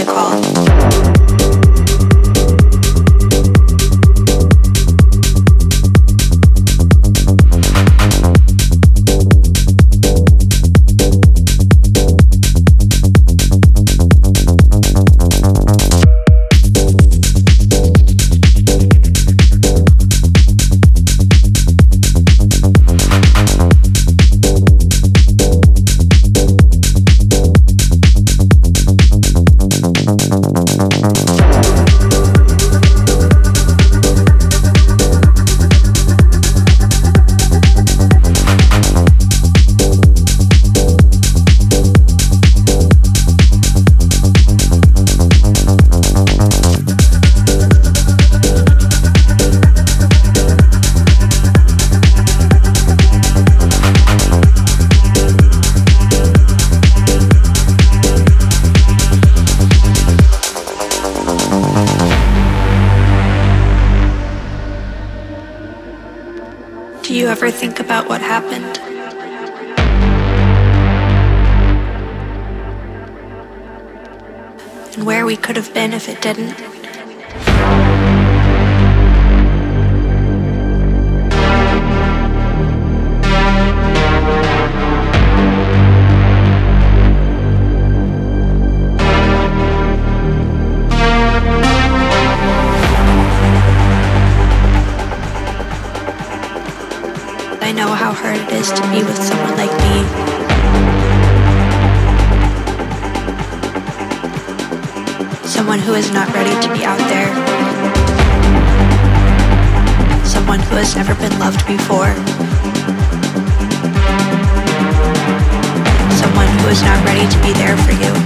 call. Do you ever think about what happened? And where we could have been if it didn't? I know how hard it is to be with someone like me. Someone who is not ready to be out there. Someone who has never been loved before. Someone who is not ready to be there for you.